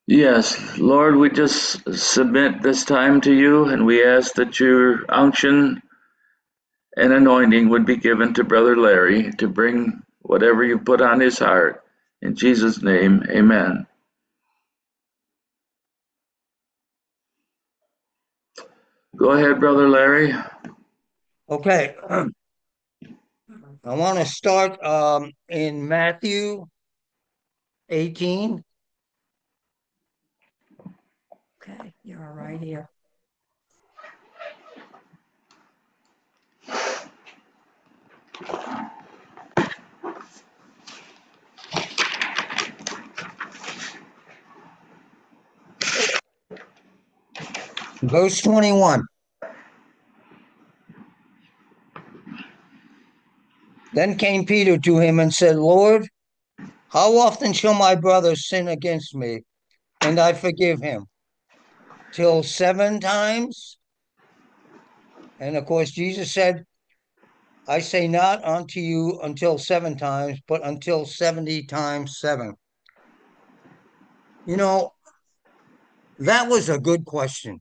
Yes, Lord, we just submit this time to you and we ask that your unction and anointing would be given to Brother Larry to bring whatever you put on his heart. In Jesus' name, amen. Go ahead, Brother Larry. Okay, I want to start in Matthew 18. Okay, you're all right here. Verse 21. Then came Peter to him and said, Lord, how often shall my brother sin against me and I forgive him? Till 7 times? And of course, Jesus said, I say not unto you until 7 times, but until 70 times seven. You know, that was a good question.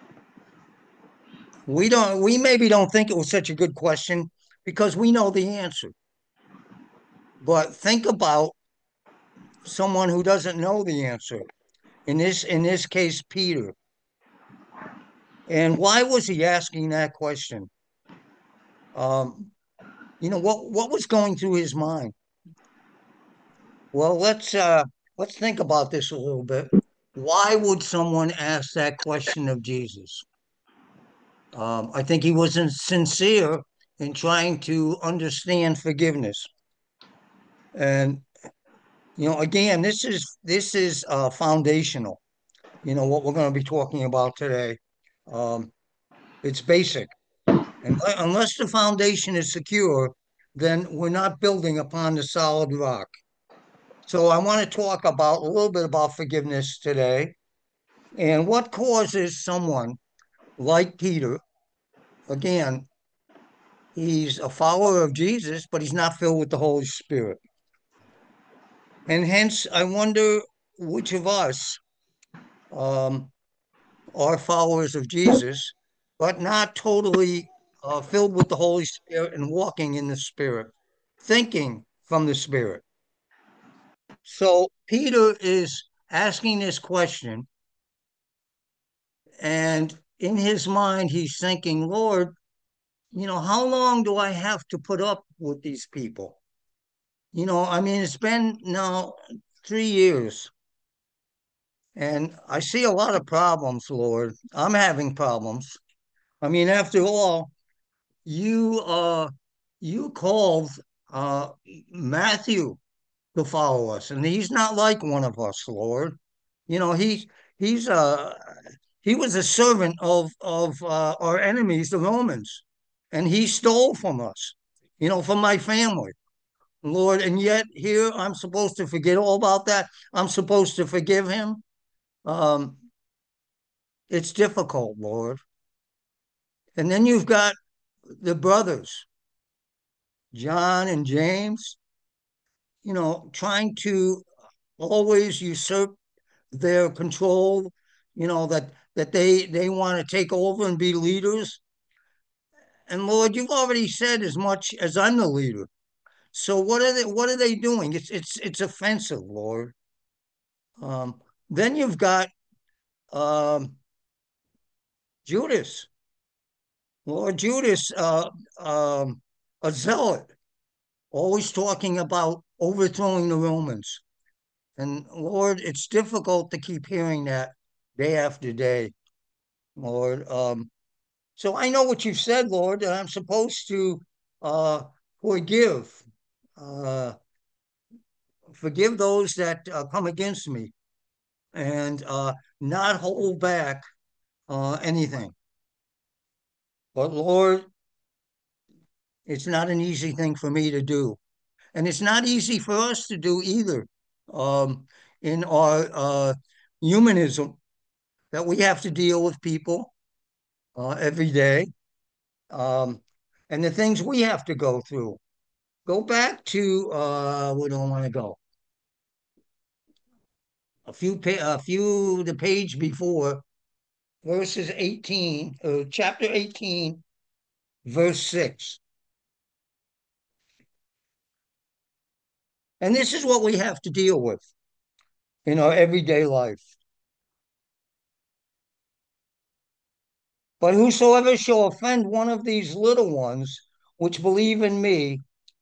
We maybe don't think it was such a good question because we know the answer. But think about someone who doesn't know the answer. In this case, Peter. And why was he asking that question? Um, what was going through his mind? Well, let's think about this a little bit. Why would someone ask that question of Jesus? I think he wasn't sincere in trying to understand forgiveness. And again, this is foundational. What we're going to be talking about today. Um, it's basic. And unless the foundation is secure, then we're not building upon the solid rock. So I want to talk about a little bit about forgiveness today and what causes someone like Peter. Again, he's a follower of Jesus, but he's not filled with the Holy Spirit. And hence, I wonder which of us um, are followers of Jesus, but not totally filled with the Holy Spirit and walking in the Spirit, thinking from the Spirit. So Peter is asking this question, and in his mind, he's thinking, Lord, how long do I have to put up with these people? I mean, it's been now 3 years, and I see a lot of problems, Lord. I'm having problems. I mean, after all, you you called uh Matthew to follow us, and he's not like one of us, Lord. You know, he's he was a servant of our enemies, the Romans, and he stole from us, from my family, Lord. And yet here I'm supposed to forget all about that. I'm supposed to forgive him. Um, it's difficult, Lord. And then you've got the brothers, John and James, trying to always usurp their control, that they want to take over and be leaders. And Lord, you've already said as much as I'm the leader. So what are they doing? It's offensive, Lord. Um, then you've got um, Judas, Lord Judas, a zealot, always talking about overthrowing the Romans. And Lord, it's difficult to keep hearing that day after day, Lord. So I know what you've said, Lord, that I'm supposed to uh, forgive, uh, forgive those that come against me, and not hold back anything. But Lord, it's not an easy thing for me to do, and it's not easy for us to do either. Um, in our humanism, that we have to deal with people every day, um, and the things we have to go through. Go back to where do I want to go? the page before, verses 18, chapter 18, verse 6. And this is what we have to deal with in our everyday life. But whosoever shall offend one of these little ones which believe in me,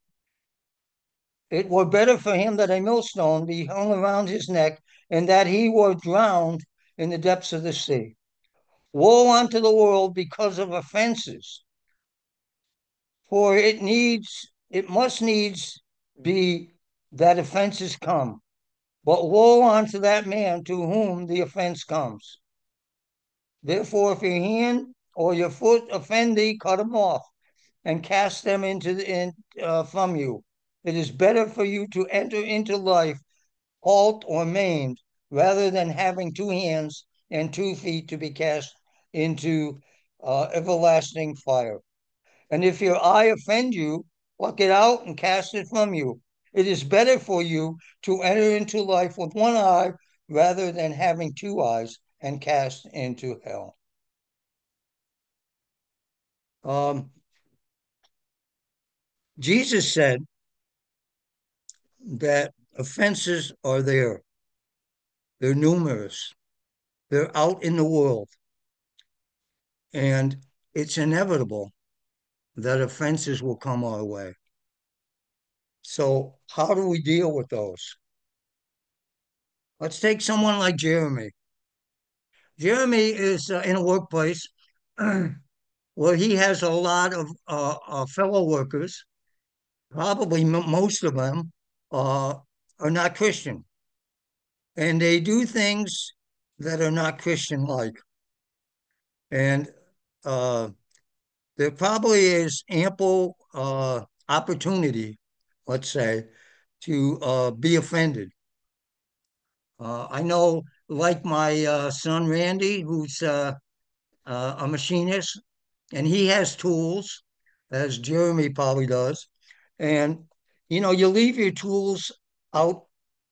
it were better for him that a millstone be hung around his neck, and that he were drowned in the depths of the sea. Woe unto the world because of offenses, for it must needs be that offenses come. But woe unto that man to whom the offense comes. Therefore, if your hand or your foot offend thee, cut them off and cast them from you. It is better for you to enter into life halt or maimed, rather than having 2 hands and 2 feet to be cast into everlasting fire. And if your eye offend you, pluck it out and cast it from you. It is better for you to enter into life with one eye rather than having 2 eyes and cast into hell. Um, Jesus said that offenses are there. They're numerous. They're out in the world. And it's inevitable that offenses will come our way. So, how do we deal with those? Let's take someone like Jeremy. Jeremy is in a workplace where he has a lot of fellow workers. Probably most of them uh, are not Christian, and they do things that are not Christian like. And uh, there probably is ample opportunity, let's say, to be offended. I know, like my son Randy, who's a machinist, and he has tools, as Jeremy probably does. And you leave your tools out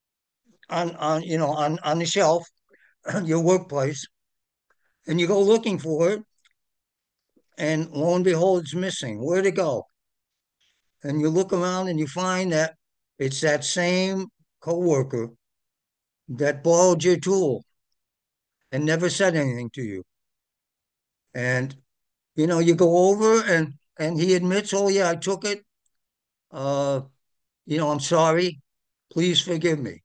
on the shelf, your workplace, and you go looking for it, and lo and behold, it's missing. Where'd it go? And you look around and you find that it's that same coworker that borrowed your tool and never said anything to you. And you go over and he admits, oh yeah, I took it. Uh, I'm sorry. Please forgive me.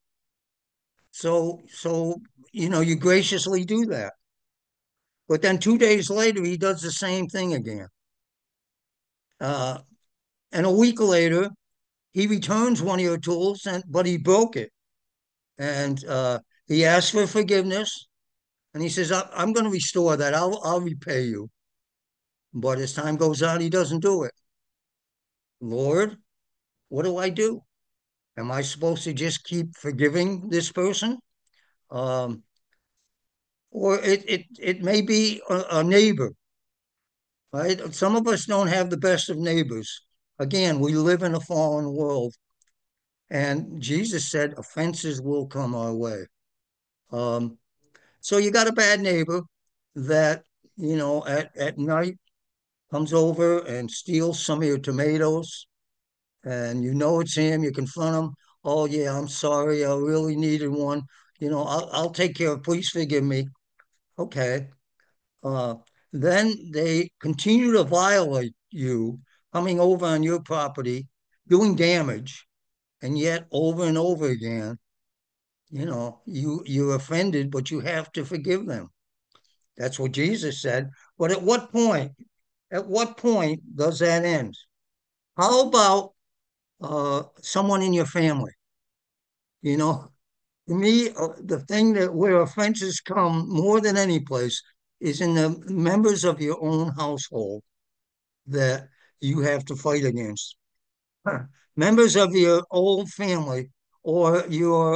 So you graciously do that. But then 2 days later, he does the same thing again. Uh, and a week later, he returns one of your tools, but he broke it. And he asks for forgiveness. And he says, I'm going to restore that. I'll repay you. But as time goes on, he doesn't do it. Lord, what do I do? Am I supposed to just keep forgiving this person? Um, or it may be a neighbor, right? Some of us don't have the best of neighbors. Again, we live in a fallen world, and Jesus said offenses will come our way. Um, so you got a bad neighbor that at night comes over and steals some of your tomatoes, and it's him. You confront him. Oh yeah, I'm sorry. I really needed one. I'll take care of. Please forgive me. Okay. Uh, then they continue to violate you, coming over on your property, doing damage, and yet over and over again, you're offended, but you have to forgive them. That's what Jesus said. But at what point? At what point does that end? How about someone in your family? You know, to me, the thing that where offenses come more than any place is in the members of your own household that you have to fight against. Members of your old family or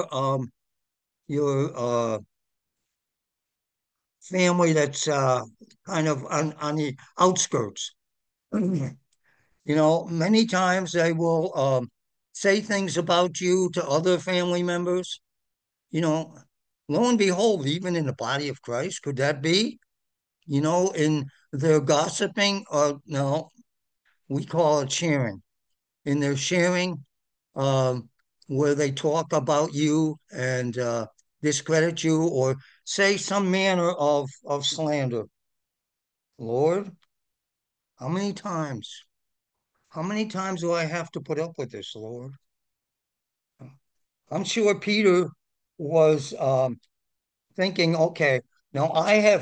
your family that's kind of on the outskirts. Many times they will say things about you to other family members. You know, lo and behold, even in the body of Christ, could that be? In their gossiping, or no, we call it sharing. In their sharing, um, where they talk about you and discredit you or say some manner of slander. Lord, how many times? How many times do I have to put up with this, Lord? I'm sure Peter was thinking, okay, now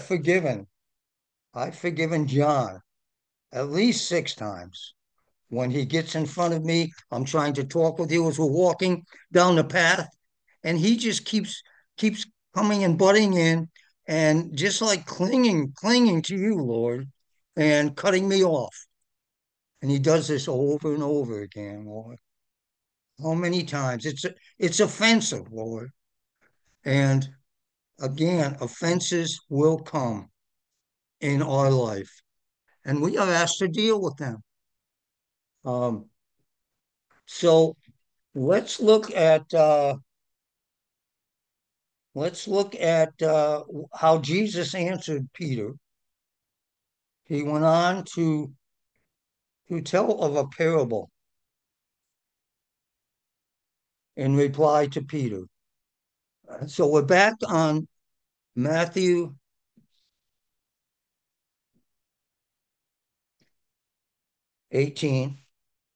I've forgiven John at least 6 times. When he gets in front of me, I'm trying to talk with you as we're walking down the path, and he just keeps coming and butting in and just like clinging to you, Lord, and cutting me off. And he does this over and over again, Lord. How many times? It's offensive, Lord. And again, offenses will come in our life, and we are asked to deal with them. Um, so let's look at how Jesus answered Peter. He went on to tell of a parable in reply to Peter. So we're back on Matthew 18.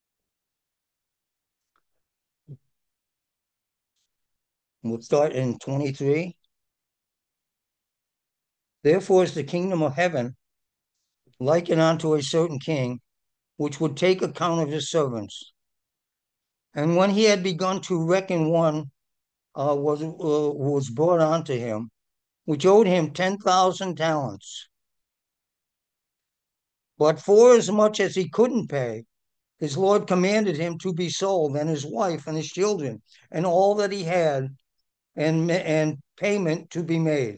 We'll start in 23. Therefore is the kingdom of heaven likened unto a certain king, which would take account of his servants. And when he had begun to reckon, one was brought unto him, which owed him 10,000 talents. But for as much as he couldn't pay, his Lord commanded him to be sold, and his wife and his children, and all that he had, and payment to be made.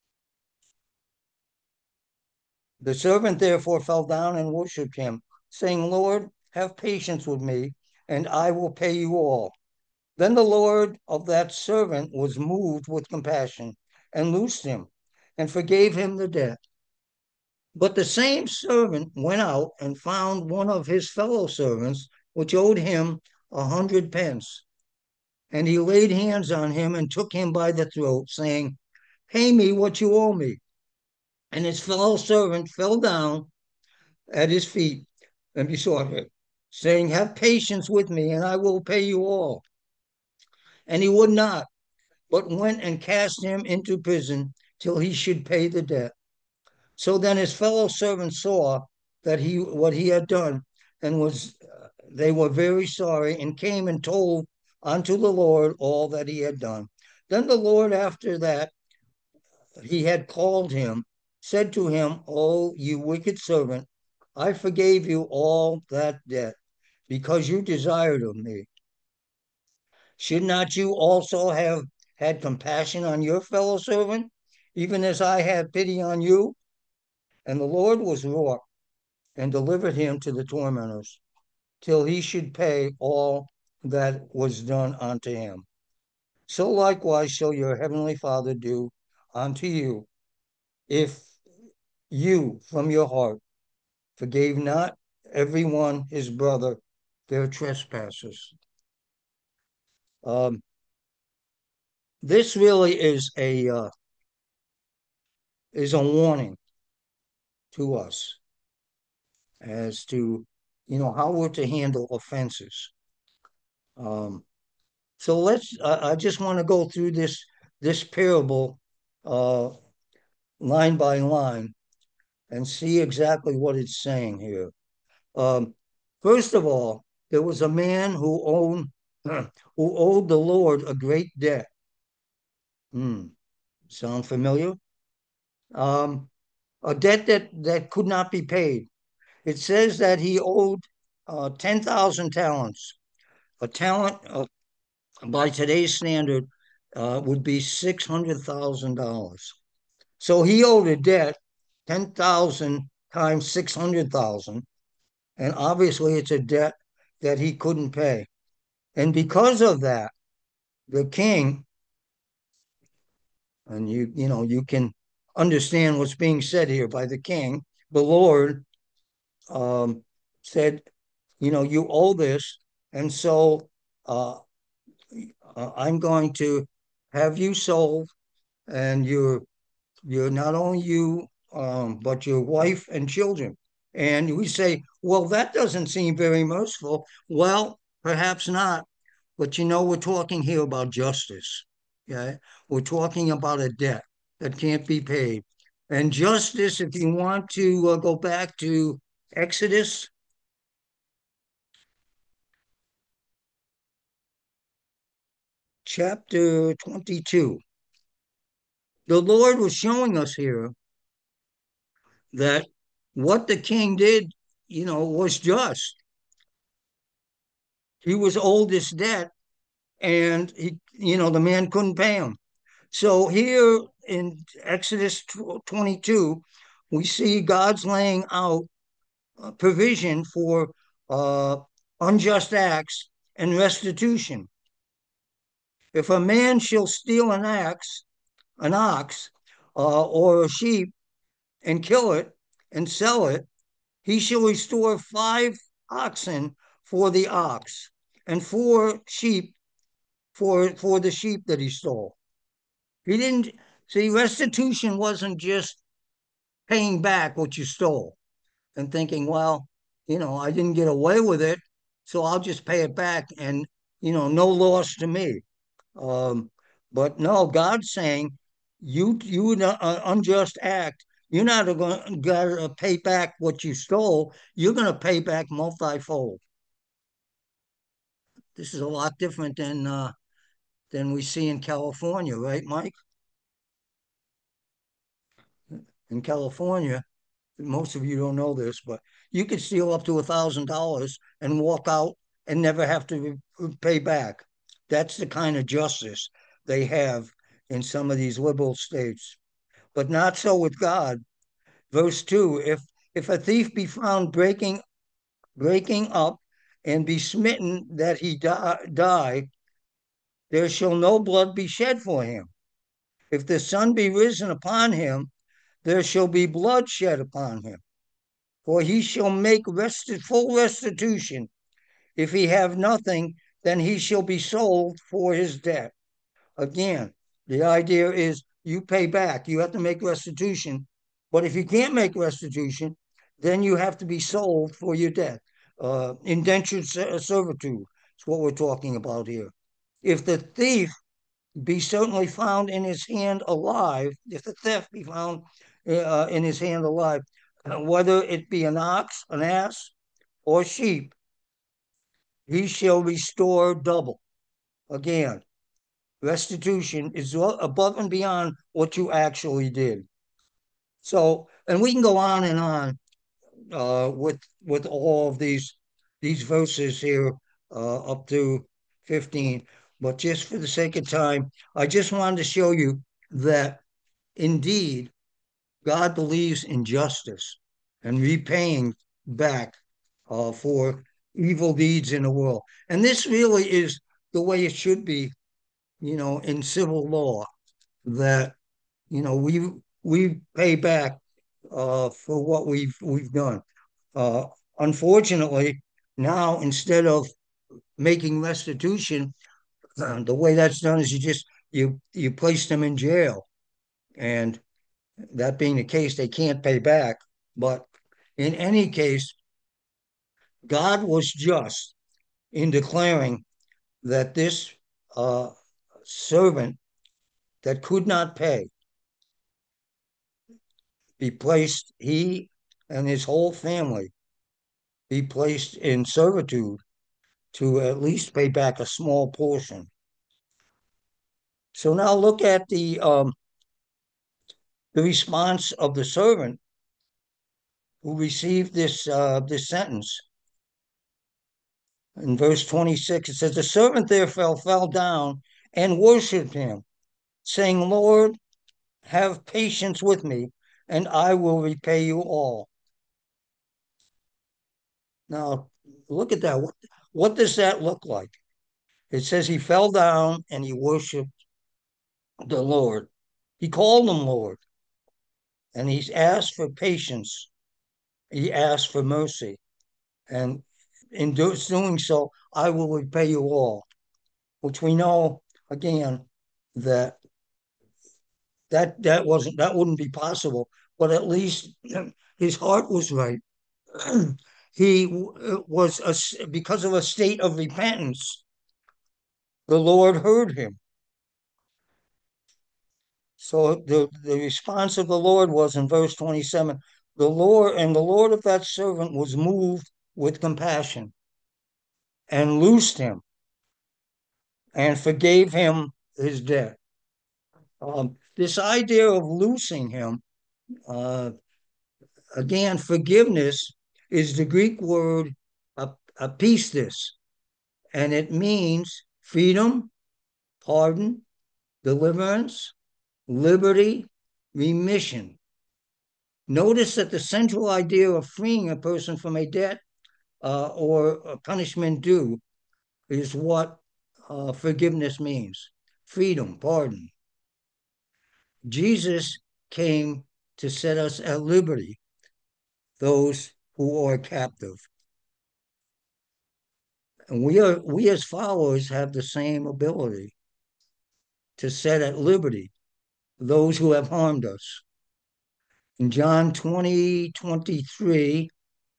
The servant therefore fell down and worshipped him, saying, Lord, have patience with me, and I will pay you all. Then the Lord of that servant was moved with compassion, and loosed him, and forgave him the debt. But the same servant went out and found one of his fellow servants, which owed him 100 pence. And he laid hands on him and took him by the throat, saying, Pay me what you owe me. And his fellow servant fell down at his feet and besought him, saying, Have patience with me, and I will pay you all. And he would not, but went and cast him into prison till he should pay the debt. So then his fellow servants saw that he what he had done, and they were very sorry, and came and told unto the Lord all that he had done. Then the Lord, after that he had called him, said to him, O you wicked servant, I forgave you all that debt, because you desired of me. Should not you also have had compassion on your fellow servant, even as I had pity on you? And the Lord was wroth, and delivered him to the tormentors, till he should pay all that was done unto him. So likewise shall your heavenly Father do unto you, if you from your heart forgave not every one his brother their trespasses. Um, this really is a warning to us as to how we're to handle offenses. Um, so I just want to go through this parable uh, line by line and see exactly what it's saying here. Um, First of all, there was a man who owed the Lord a great debt. Hmm. Sound familiar? Um, a debt that could not be paid. It says that he owed 10,000 talents. A talent by today's standard would be $600,000. So he owed a debt 10,000 times 600,000. And obviously, it's a debt that he couldn't pay. And because of that, the king And you can understand what's being said here by the king. The Lord said, you owe this, and so uh, I'm going to have you sold, and you're not only you, but your wife and children. And we say, well, that doesn't seem very merciful. Well, perhaps not, but we're talking here about justice. Yeah, we're talking about a debt that can't be paid. And justice, if you want to go back to Exodus chapter 22, the Lord was showing us here that what the king did, was just. He was owed this debt, and the man couldn't pay him. So here in Exodus 22, we see God's laying out provision for uh, unjust acts and restitution. If a man shall steal an ox, or a sheep, and kill it and sell it, he shall restore 5 oxen for the ox, and 4 sheep for the sheep that he stole. He didn't see restitution wasn't just paying back what you stole and thinking, well, I didn't get away with it, so I'll just pay it back, and no loss to me. Um, but no, God's saying you unjust act. You're not going to pay back what you stole. You're going to pay back multifold. This is a lot different than we see in California, right, Mike? In California, most of you don't know this, but you could steal up to $1,000 and walk out and never have to pay back. That's the kind of justice they have in some of these liberal states, but not so with God. Verse 2, if a thief be found breaking up and be smitten that he die, there shall no blood be shed for him. If the sun be risen upon him, there shall be blood shed upon him. For he shall make full restitution. If he have nothing, then he shall be sold for his debt. Again, the idea is you pay back, you have to make restitution. But if you can't make restitution, then you have to be sold for your debt. Indentured servitude is what we're talking about here. If the thief be certainly found in his hand alive, if the theft be found in his hand alive, whether it be an ox, an ass, or sheep, he shall restore double. Again, restitution is above and beyond what you actually did. So, and we can go on and on with all of these verses here up to 15. But just for the sake of time, I just wanted to show you that indeed God believes in justice and repaying back for evil deeds in the world. And this really is the way it should be, in civil law, that we pay back for what we've done. Uh, Unfortunately, now instead of making restitution, the way that's done is you place them in jail, and that being the case, they can't pay back. But in any case, God was just in declaring that this uh, servant that could not pay be placed, he and his whole family be placed in servitude to at least pay back a small portion. So now look at the response of the servant who received this sentence. In verse 26, it says, the servant therefore fell down and worshiped him, saying, Lord, have patience with me, and I will repay you all. Now, look at that. What does that look like? It says he fell down and he worshiped the Lord. He called him Lord, and he's asked for patience. He asked for mercy. And in doing so, I will repay you all, which we know, again, that that wouldn't be possible. But at least his heart was right. He was because of a state of repentance. The Lord heard him. So the response of the Lord was in verse 27, the Lord of that servant was moved with compassion and loosed him and forgave him his debt. This idea of loosing him, uh, again, forgiveness is the Greek word apistis, and it means freedom, pardon, deliverance, liberty, remission. Notice that the central idea of freeing a person from a debt or a punishment due is what forgiveness means: freedom, pardon. Jesus came to set us at liberty, those who are captive. And we as followers have the same ability to set at liberty those who have harmed us. In John 20:23,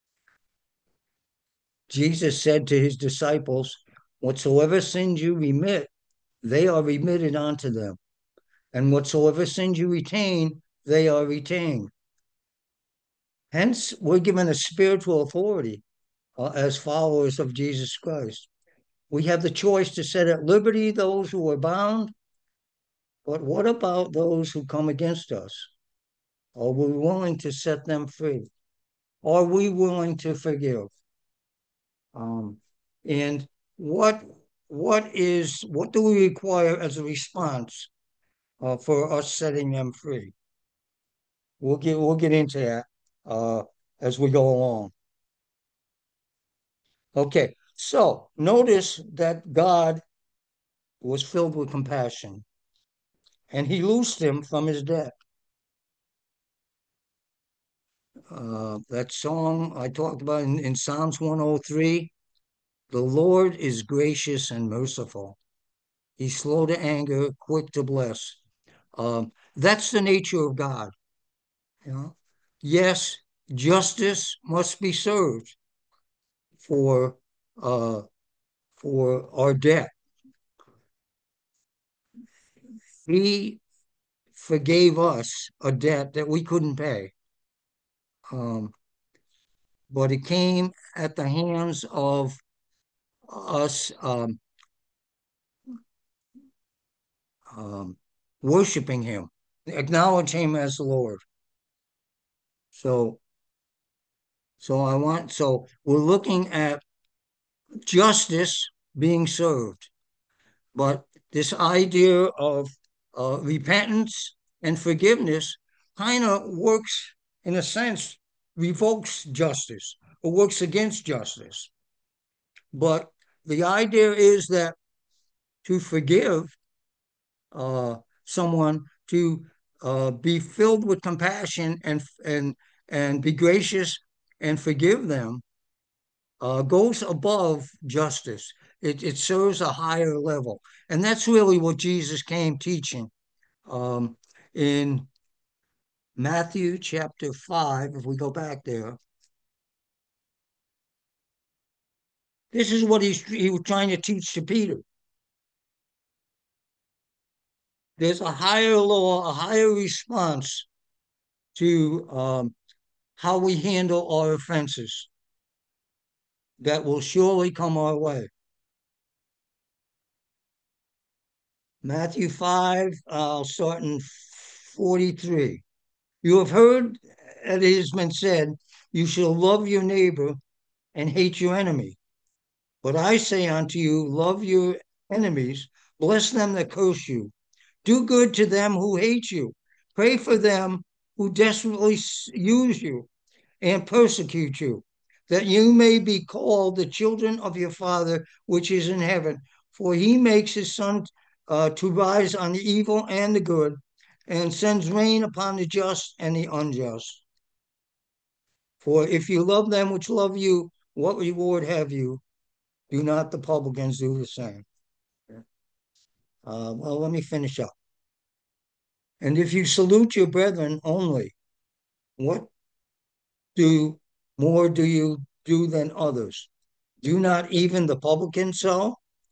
Jesus said to his disciples, whatsoever sins you remit, they are remitted unto them. And whatsoever sins you retain, they are retained. Hence, we're given a spiritual authority as followers of Jesus Christ. We have the choice to set at liberty those who are bound, but what about those who come against us? Are we willing to set them free? Are we willing to forgive? And what what do we require as a response for us setting them free? We'll get into that as we go along. Okay, so notice that God was filled with compassion, and He loosed him from his debt. That song I talked about in Psalms 103, the Lord is gracious and merciful. He's slow to anger, quick to bless. That's the nature of God. You know? Yes, justice must be served for uh, for our debt. He forgave us a debt that we couldn't pay, um, but it came at the hands of us um, worshiping Him, acknowledge Him as the Lord. So, so we're looking at justice being served. But this idea of repentance and forgiveness kind of works, in a sense, revokes justice or works against justice. But the idea is that to forgive someone, to be filled with compassion and be gracious and forgive them, goes above justice. It serves a higher level. And that's really what Jesus came teaching. In Matthew chapter 5, if we go back there, this is what he was trying to teach to Peter. There's a higher law, a higher response to how we handle our offenses that will surely come our way. Matthew 5, I'll start in 43. You have heard that it has been said, you shall love your neighbor and hate your enemy. But I say unto you, love your enemies, bless them that curse you, do good to them who hate you, pray for them who desperately use you and persecute you, that you may be called the children of your Father which is in heaven. For he makes his sun to rise on the evil and the good, and sends rain upon the just and the unjust. For if you love them which love you, what reward have you? Do not the publicans do the same? Well, let me finish up. And if you salute your brethren only, what do do you do than others? Do not even the publicans so?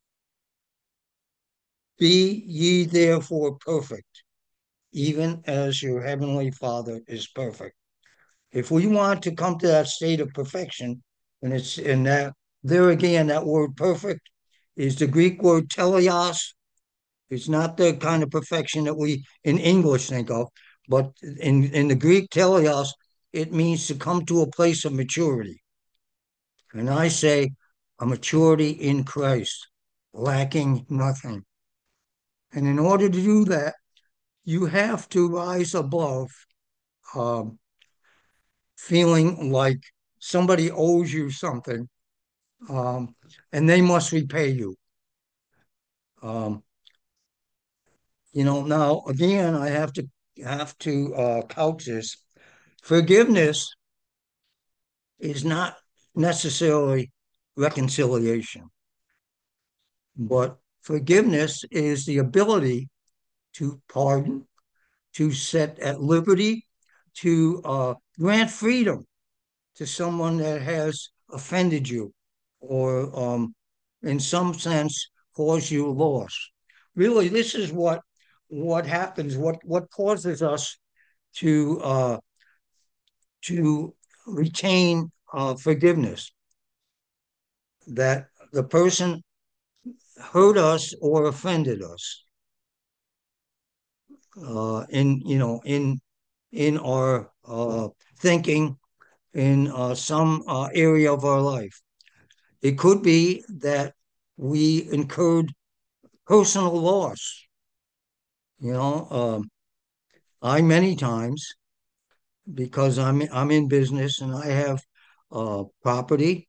Be ye therefore perfect, even as your heavenly Father is perfect. If we want to come to that state of perfection, and it's in that there again, that word perfect is the Greek word teleos. It's not the kind of perfection that we in English think of, but in the Greek teleos, it means to come to a place of maturity. And I say a maturity in Christ, lacking nothing. And in order to do that, you have to rise above um, feeling like somebody owes you something, um, and they must repay you. Um, now again, I have to couch this. Forgiveness is not necessarily reconciliation, but forgiveness is the ability to pardon, to set at liberty, to grant freedom to someone that has offended you or, in some sense, caused you loss. Really, this is what happens, what causes us to to retain forgiveness. That the person hurt us or offended us in our thinking in some area of our life. It could be that we incurred personal loss. You know, I many times, because I'm in business and I have property.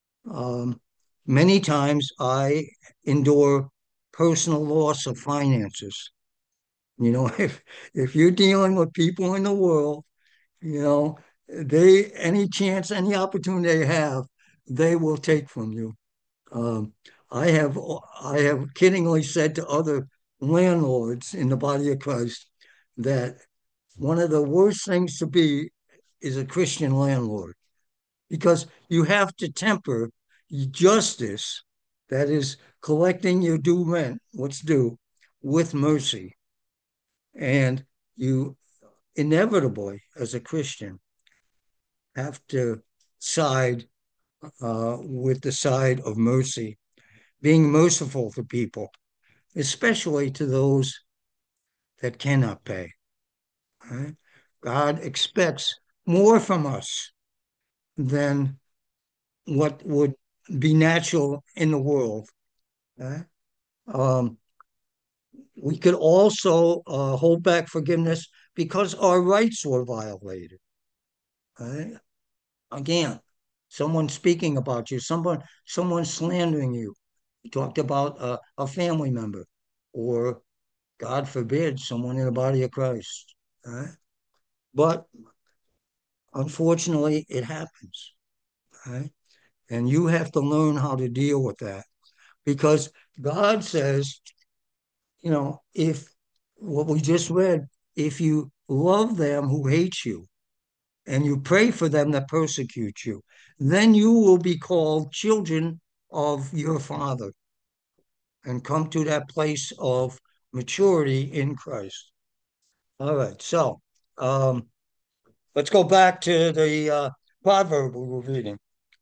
Many times I endure personal loss of finances. If you're dealing with people in the world, you know, they any chance, any opportunity they have, they will take from you. Um, I have kiddingly said to other landlords in the body of Christ that one of the worst things to be is a Christian landlord because you have to temper justice, that is collecting your due rent, what's due, with mercy. And you inevitably, as a Christian, have to side with the side of mercy, being merciful to people, especially to those that cannot pay. Right? God expects more from us than what would be natural in the world. Right? Um, we could also hold back forgiveness because our rights were violated. Right? Again, someone speaking about you, someone slandering you. You talked about a family member, or God forbid, someone in the body of Christ. Right? But unfortunately, it happens. Right? And you have to learn how to deal with that because God says, if what we just read, if you love them who hate you and you pray for them that persecute you, then you will be called children of your Father and come to that place of maturity in Christ. All right, so um, let's go back to the proverb we were reading.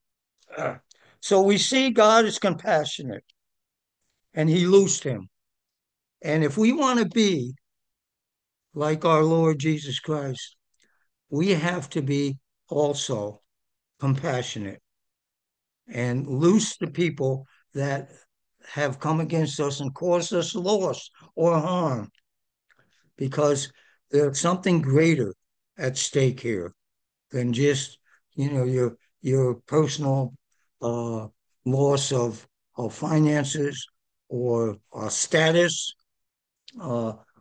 So we see God is compassionate and he loosed him. And if we want to be like our Lord Jesus Christ, we have to be also compassionate and loose the people that have come against us and caused us loss or harm because there's something greater at stake here than just your personal uh, loss of finances or status.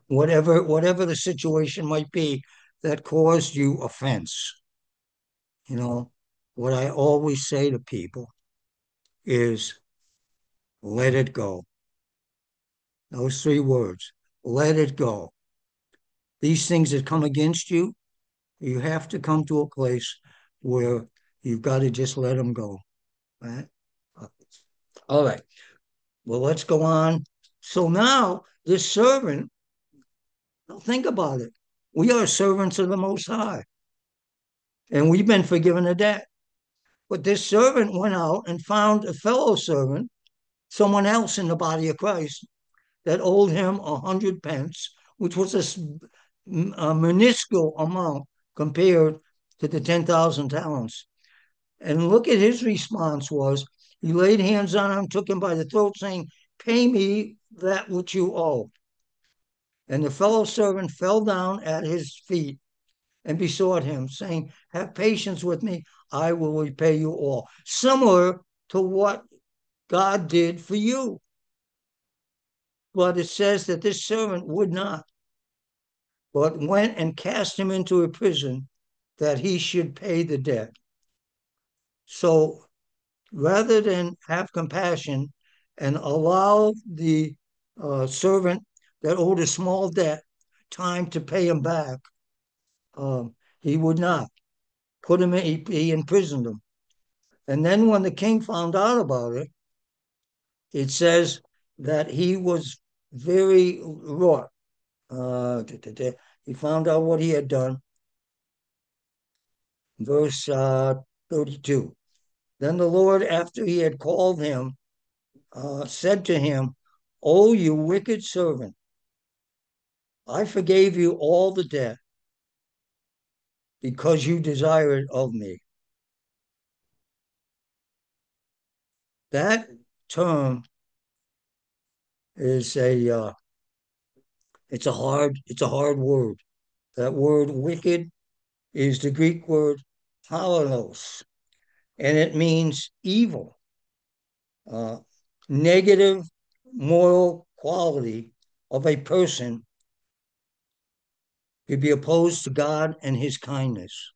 whatever the situation might be that caused you offense. You know, what I always say to people is let it go. Those three words, let it go. These things that come against you, you have to come to a place where you've got to just let them go. Right? All right. Well, let's go on. So now this servant, think about it. We are servants of the Most High, and we've been forgiven a debt. But this servant went out and found a fellow servant, someone else in the body of Christ, that owed him 100 pence, which was a minuscule amount compared to the 10,000 talents. And look at his response was, he laid hands on him, took him by the throat, saying, pay me that which you owe. And the fellow servant fell down at his feet and besought him, saying, have patience with me, I will repay you all. Similar to what God did for you. But it says that this servant would not, but went and cast him into a prison that he should pay the debt. So rather than have compassion and allow the servant that owed a small debt time to pay him back, he would not. Put him in, he imprisoned him. And then when the king found out about it, it says that he was very wroth. He found out what he had done. Verse 32. Then the Lord, after he had called him, said to him, "O you wicked servant, I forgave you all the debt because you desired of me." That term is it's a hard word. That word wicked is the Greek word halalos, and it means evil, uh, negative moral quality of a person could be opposed to God and his kindness.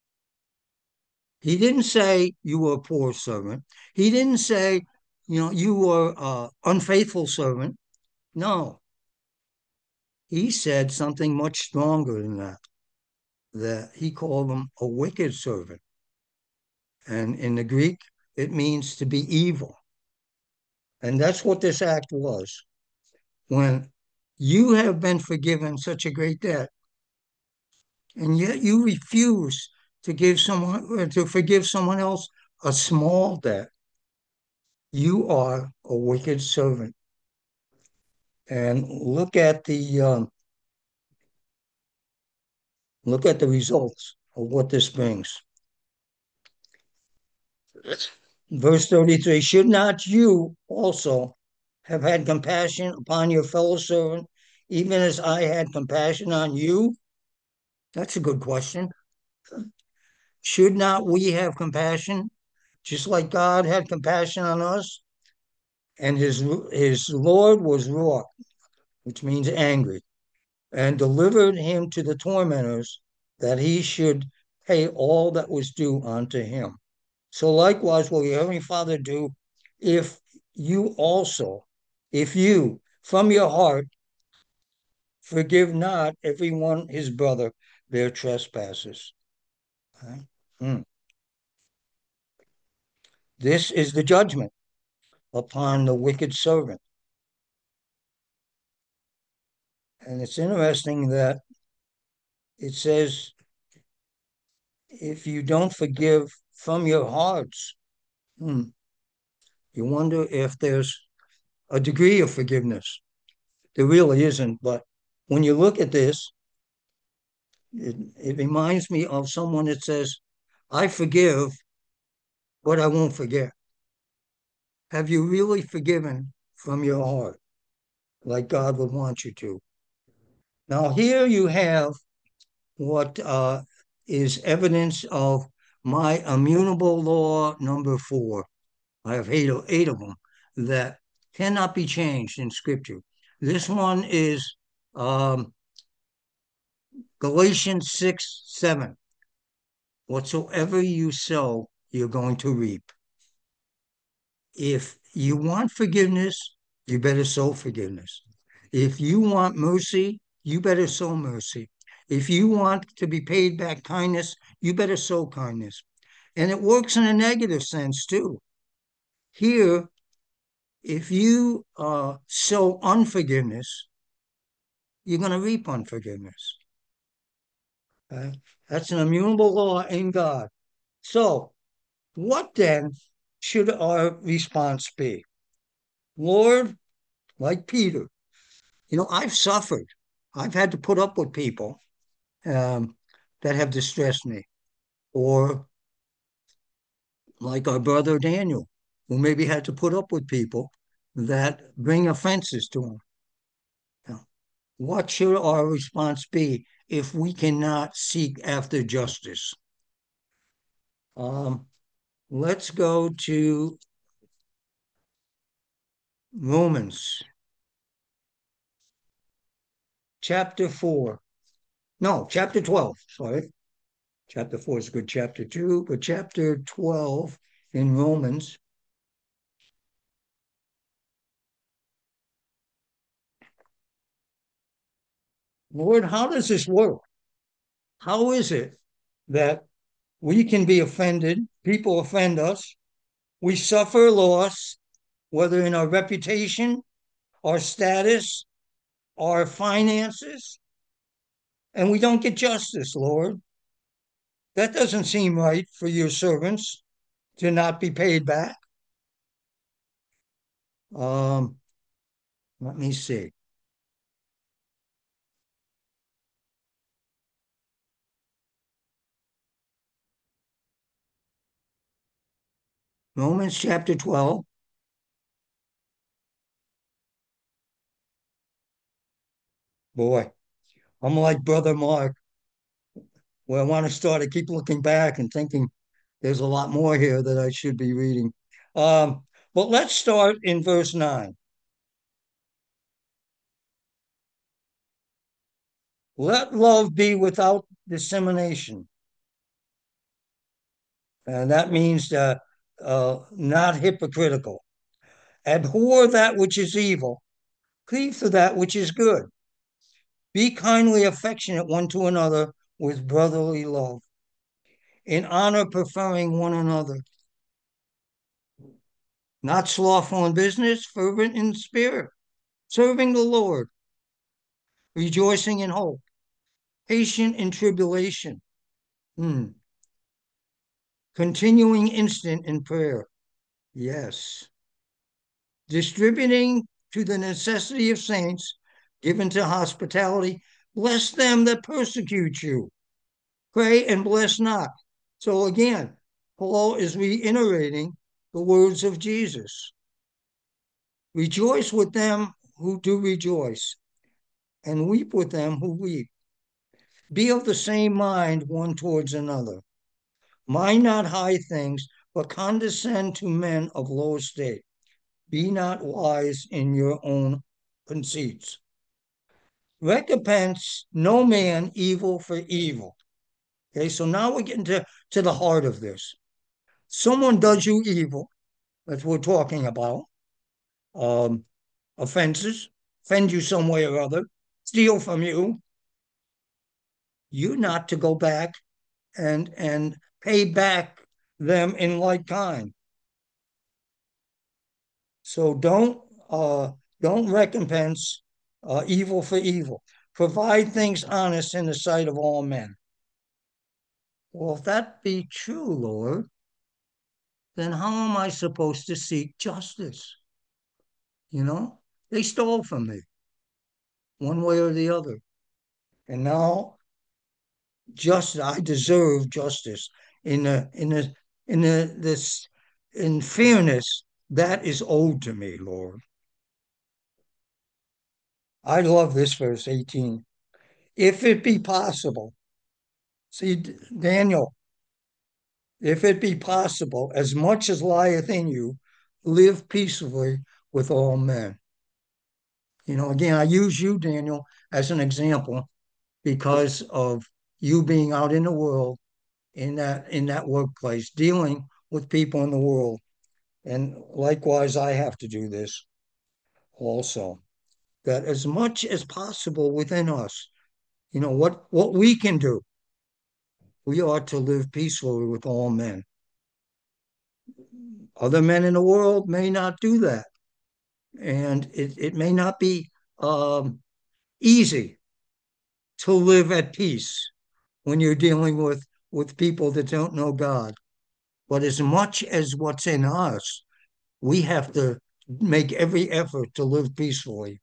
He didn't say you were a poor servant. He didn't say, you were an unfaithful servant. No, he said something much stronger than that, that he called him a wicked servant. And in the Greek, it means to be evil. And that's what this act was. When you have been forgiven such a great debt, and yet you refuse to forgive someone else a small debt, you are a wicked servant. And look at the results of what this brings. Verse 33, should not you also have had compassion upon your fellow servant, even as I had compassion on you? That's a good question. Should not we have compassion, just like God had compassion on us? And his Lord was wroth, which means angry, and delivered him to the tormentors, that he should pay all that was due unto him. So likewise will your heavenly Father do if you also, if you from your heart forgive not every one his brother their trespasses. Okay? This is the judgment upon the wicked servant. And it's interesting that it says, if you don't forgive from your hearts, you wonder if there's a degree of forgiveness. There really isn't, but when you look at this, it reminds me of someone that says, I forgive, but I won't forget. Have you really forgiven from your heart like God would want you to? Now, here you have what is evidence of my immutable law number 4. I have eight of them that cannot be changed in Scripture. This one is Um, Galatians 6:7. Whatsoever you sow, you're going to reap. If you want forgiveness, you better sow forgiveness. If you want mercy, you better sow mercy. If you want to be paid back kindness, you better sow kindness. And it works in a negative sense too. Here, if you sow unforgiveness, you're going to reap unforgiveness. Okay? That's an immutable law in God. So, what then should our response be? Lord, like Peter, I've suffered. I've had to put up with people that have distressed me, or like our brother Daniel, who maybe had to put up with people that bring offenses to him. Now, what should our response be if we cannot seek after justice? Um, let's go to Romans chapter 4. No, chapter 12. Sorry. Chapter 4 is good. Chapter 2, but chapter 12 in Romans. Lord, how does this work? How is it that we can be offended, people offend us, we suffer loss, whether in our reputation, our status, our finances, and we don't get justice, Lord? That doesn't seem right for your servants to not be paid back. Um, Let me see. Romans chapter 12. Boy, I'm like Brother Mark, where I want to start. I keep looking back and thinking there's a lot more here that I should be reading. Um, but let's start in verse 9. Let love be without dissemination. And that means not hypocritical. Abhor that which is evil, cleave to that which is good. Be kindly affectionate one to another with brotherly love, in honor preferring one another, not slothful in business, fervent in spirit, serving the Lord, rejoicing in hope, patient in tribulation, hmm, continuing instant in prayer. Yes. Distributing to the necessity of saints, given to hospitality. Bless them that persecute you. Pray and bless not. So again, Paul is reiterating the words of Jesus. Rejoice with them who do rejoice, and weep with them who weep. Be of the same mind one towards another. Mind not high things, but condescend to men of low estate. Be not wise in your own conceits. Recompense no man evil for evil. Okay, so now we're getting to the heart of this. Someone does you evil, that's what we're talking about. Um, Offenses, offend you some way or other, steal from you. You not to go back and pay back them in like kind. So don't recompense evil for evil. Provide things honest in the sight of all men. Well, if that be true, Lord, then how am I supposed to seek justice? They stole from me one way or the other. And now I deserve justice in the in the in the this in fairness that is owed to me, Lord. I love this verse 18. If it be possible, see, Daniel, if it be possible, as much as lieth in you, live peaceably with all men. Again, I use you, Daniel, as an example because of you being out in the world in that workplace, dealing with people in the world. And likewise, I have to do this also. That as much as possible within us, what we can do, we ought to live peacefully with all men. Other men in the world may not do that, and it may not be easy to live at peace when you're dealing with people that don't know God. But as much as what's in us, we have to make every effort to live peacefully.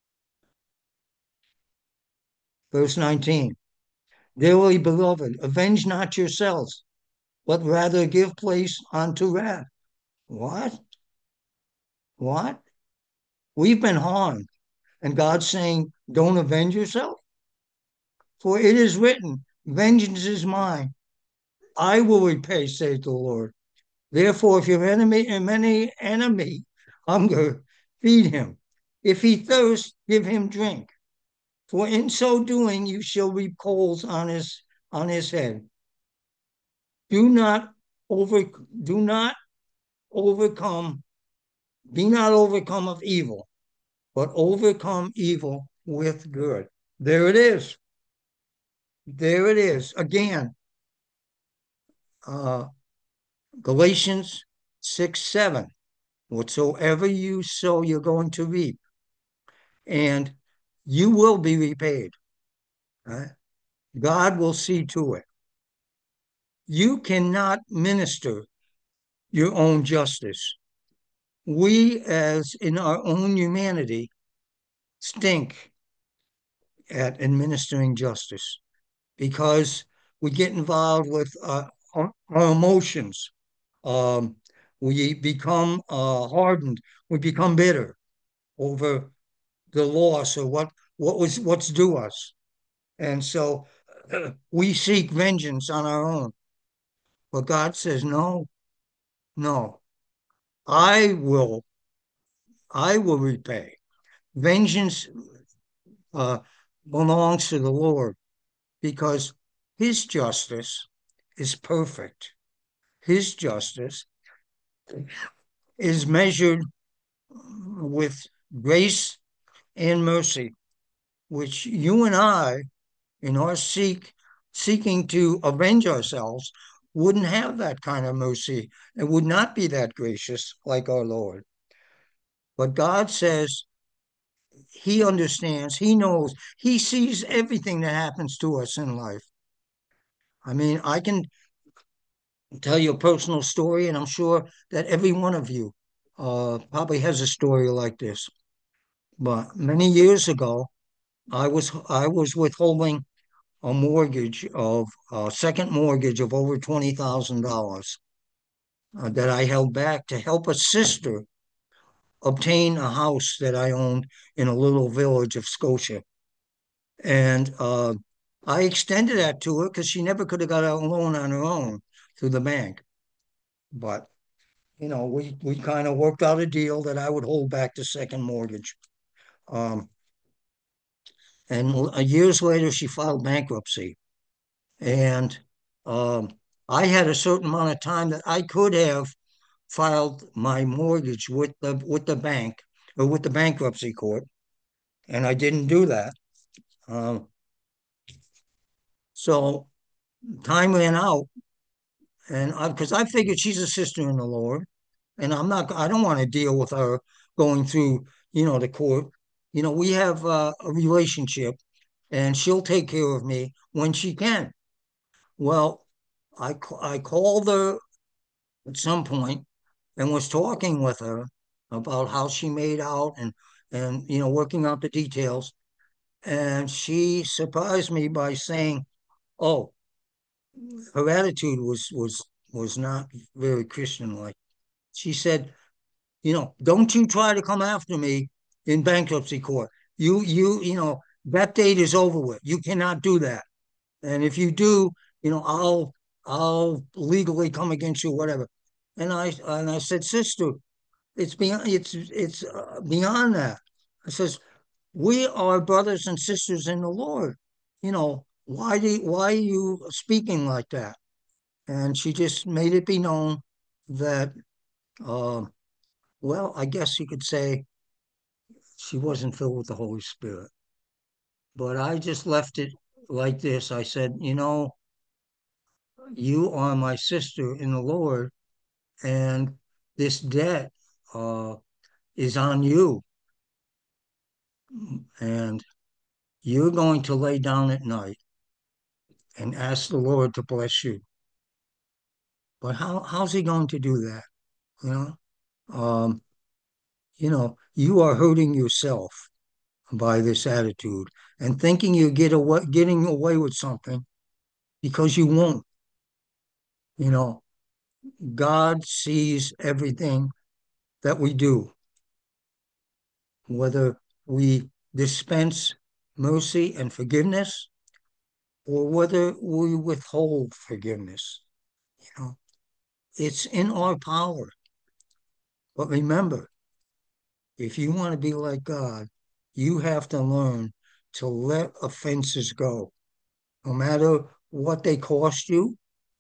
Verse 19, dearly beloved, avenge not yourselves, but rather give place unto wrath. What? What? We've been harmed. And God's saying, don't avenge yourself. For it is written, vengeance is mine. I will repay, saith the Lord. Therefore, if your enemy hunger, feed him. If he thirst, give him drink. For in so doing, you shall reap coals on his head. Do not over, do not overcome, be not overcome of evil, but overcome evil with good. There it is. There it is. Again, uh, Galatians 6:7. Whatsoever you sow, you're going to reap, and you will be repaid. Right? God will see to it. You cannot minister your own justice. We, as in our own humanity, stink at administering justice because we get involved with our emotions. Um, we become hardened. We become bitter over the loss or what's due us, and so we seek vengeance on our own. But God says, no, no, I will, I will repay. Vengeance uh, belongs to the Lord because His justice is perfect. His justice is measured with grace and mercy, which you and I, in our seeking to avenge ourselves, wouldn't have that kind of mercy and would not be that gracious like our Lord. But God says He understands, He knows, He sees everything that happens to us in life. I mean, I can tell you a personal story, and I'm sure that every one of you probably has a story like this. But many years ago, I was withholding a mortgage of a second mortgage of over $20,000 that I held back to help a sister obtain a house that I owned in a little village of Scotia. And I extended that to her because she never could have got a loan on her own through the bank. But we kind of worked out a deal that I would hold back the second mortgage. Um, and years later, she filed bankruptcy. And um, I had a certain amount of time that I could have filed my mortgage with the bank or with the bankruptcy court, and I didn't do that. Um, so time ran out, and because I figured she's a sister in the Lord, and I don't want to deal with her going through, the court. We have a relationship, and she'll take care of me when she can. Well, I called her at some point and was talking with her about how she made out and working out the details. And she surprised me by saying, "Oh, her attitude was not very Christian like." She said, "Don't you try to come after me in bankruptcy court. That date is over with. You cannot do that. And if you do, I'll legally come against you, whatever." And I said, "Sister, it's beyond that." I says, we are brothers and sisters in the Lord. Why are you speaking like that? And she just made it be known that, uh, well, I guess you could say she wasn't filled with the Holy Spirit. But I just left it like this. I said, you are my sister in the Lord, and this debt uh, is on you, and you're going to lay down at night and ask the Lord to bless you. But how's he going to do that? You um, you are hurting yourself by this attitude and thinking getting away with something because you won't. You know, God sees everything that we do, whether we dispense mercy and forgiveness or whether we withhold forgiveness. You know, it's in our power. But remember, if you want to be like God, you have to learn to let offenses go, no matter what they cost you.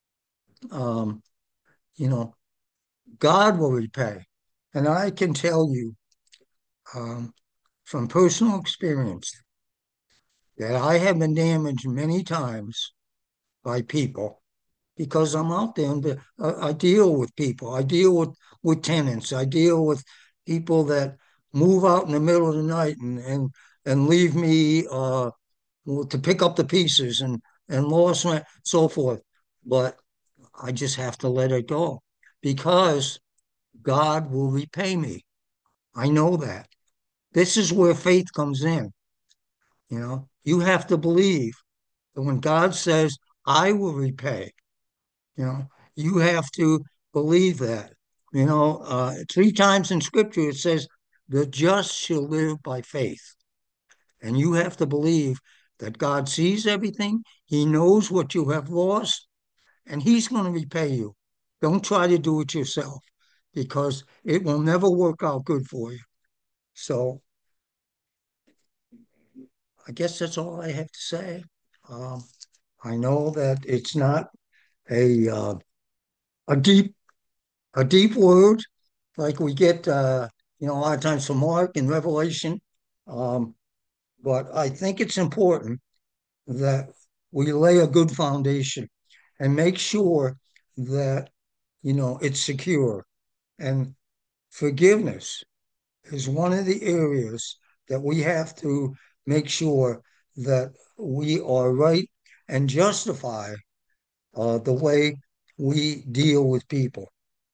Um, you know, God will repay. And I can tell you um, from personal experience that I have been damaged many times by people because I'm out there and I deal with people. I deal with tenants. I deal with people that move out in the middle of the night and leave me to pick up the pieces and lost rent, so forth. But I just have to let it go because God will repay me. I know that. This is where faith comes in. You have to believe that when God says, I will repay, you know, you have to believe that. Three times in scripture it says, the just shall live by faith. And you have to believe that God sees everything, He knows what you have lost, and He's going to repay you. Don't try to do it yourself because it will never work out good for you. So I guess that's all I have to say. Um, I know that it's not a uh, a deep word like we get a lot of times from Mark and Revelation, um, but I think it's important that we lay a good foundation and make sure that it's secure. And forgiveness is one of the areas that we have to make sure that we are right and justify the way we deal with people.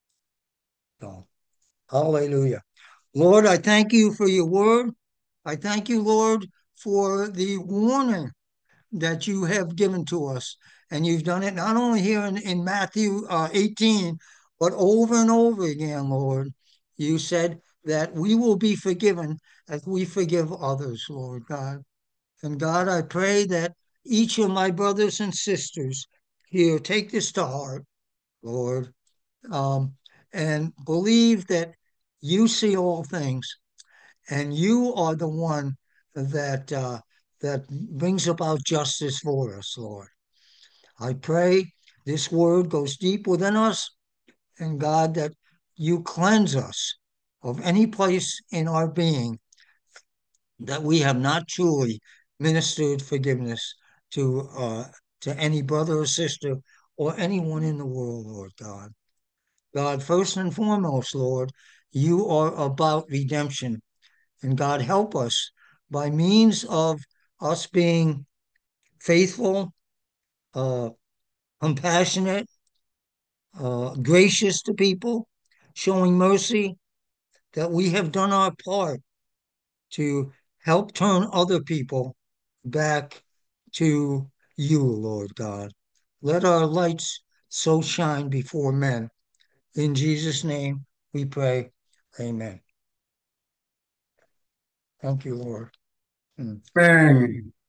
So, hallelujah. Lord, I thank you for your word. I thank you, Lord, for the warning that you have given to us. And you've done it not only here in Matthew 18, but over and over again, Lord. You said that we will be forgiven as we forgive others, Lord God. And God, I pray that each of my brothers and sisters here take this to heart, Lord, um, and believe that you see all things and you are the one that brings about justice for us, Lord. I pray this word goes deep within us, and God, that you cleanse us of any place in our being that we have not truly ministered forgiveness to any brother or sister or anyone in the world, Lord God. God, first and foremost, Lord, you are about redemption. And God, help us by means of us being faithful, uh, compassionate, gracious to people, showing mercy, that we have done our part to help turn other people back to you, Lord God. Let our lights so shine before men. In Jesus' name we pray. Amen. Thank you, Lord. Mm. Bang.